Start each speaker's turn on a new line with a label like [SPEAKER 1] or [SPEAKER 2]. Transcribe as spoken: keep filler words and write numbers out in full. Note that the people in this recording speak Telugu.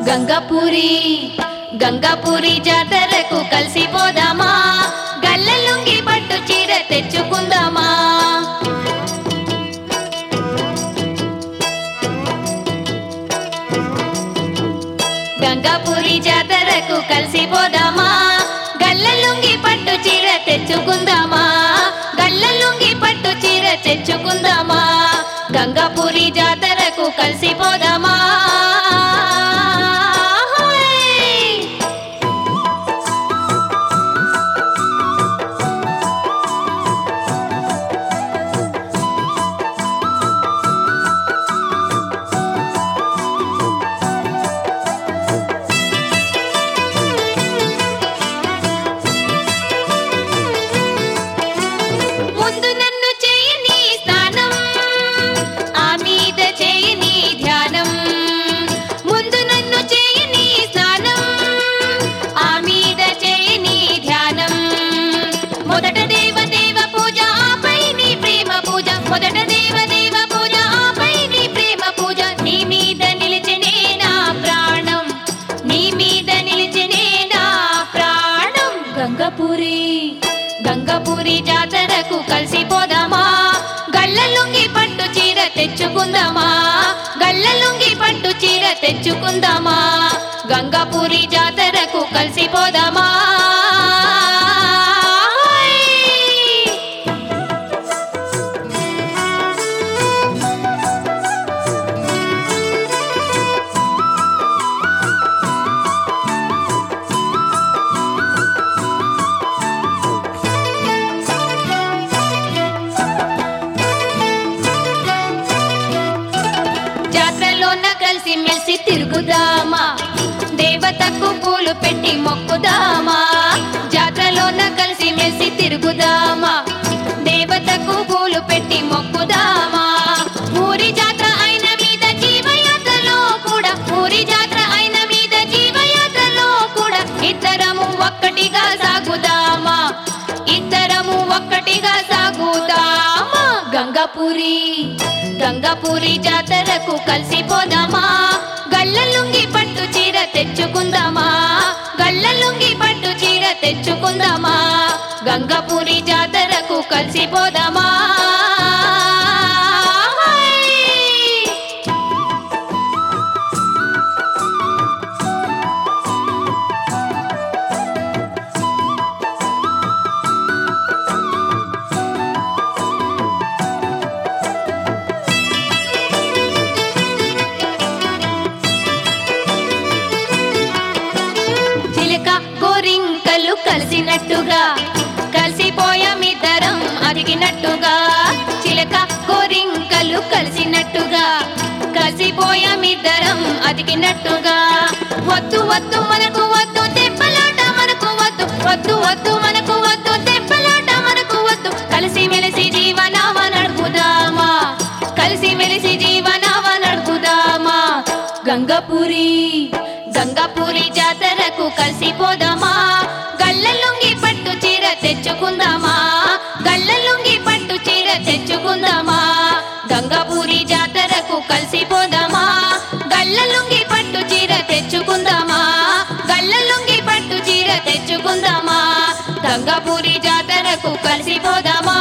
[SPEAKER 1] గంగాపురి గంగాపురి జాతరకు కలిసిపోదామా, గల్లలుంగి పట్టు చీర తెచ్చుకుందామా. గంగాపురి జాతరకు కలిసిపోదామా, గల్లలుంగి పట్టు చీర తెచ్చుకుందామా, గల్లలుంగి పట్టు చీర తెచ్చుకుందామా. గంగాపురి జాతరకు కలిసిపోదామా. ముందు నన్ను చేయని స్నానం, ఆ మీద చేయని ధ్యానం. ముందు నన్ను చేయని స్నానం, ఆ మీద చేయని ధ్యానం. మొదట దేవ దేవ పూజ, ఆపై నీ ప్రేమ పూజ. మొదట దేవ దేవ పూజ, ఆపై నీ ప్రేమ పూజ. నీ మీద నిలిచినే నా ప్రాణం, నీ మీద నిలిచినే నా ప్రాణం. గంగాపురి గంగాపురి జాతరకు కలిసిపోదామా, గల్లలుంగి పట్టు చీర తెచ్చుకుందామా, గల్లలుంగి పట్టు చీర తెచ్చుకుందామా. గంగాపురి జాతరకు కలిసిపోదామా. జాతరలోన కలిసి మెలిసి తిరుగుదామా, దేవతకు పూలు పెట్టి మొక్కుదామా. జాతరలోన కలిసి మెలిసి తిరుగుదామా, దేవతకు పూలు పెట్టి మొక్కుదామా. ఊరి జాతర అయిన మీద జీవయాత్రలో కూడా, ఊరి జాతర అయిన మీద జీవయాత్రలో కూడా ఇద్దరము ఒక్కటిగా సాగుదామా, ఇద్దరము ఒక్కటిగా సాగుదామా. గంగాపురి గంగాపురి జాతరకు కలిసిపోదామా, గల్లలుంగి పట్టు చీర తెచ్చుకుందామా, గల్లలుంగి పట్టు చీర తెచ్చుకుందామా. గంగాపురి జాతరకు కలిసిపోదామా. చిలక గోరింకలు కలిసినట్టుగా, కలిసిపోయామిద్దరం అదిగినట్టుగా. చిలక గోరింకలు కలిసినట్టుగా, కలిసిపోయామిద్దరం అదిగినట్టుగా. వద్దు వద్దు మనకు వద్దు దెబ్బలాట, మనకు వద్దు వద్దు వద్దు మనకు వద్దు దెబ్బలాట, మనకు వద్దు. కలిసి మెలిసి జీవనావ నడుపుదామా, కలిసి మెలిసి జీవనావ నడుపుదామా. గంగాపురి గంగాపురి జాతరకు కలిసిపోదామా, గల్లలుంగి పట్టు చీర తెచ్చుకుందామా, గల్లలుంగి పట్టు చీర తెచ్చుకుందామా. గంగాపురి జాతరకు కలిసిపోదామా, గల్లలుంగి పట్టు చీర తెచ్చుకుందామా, గల్లలుంగి పట్టు చీర తెచ్చుకుందామా. గంగాపురి జాతరకు కలిసిపోదామా.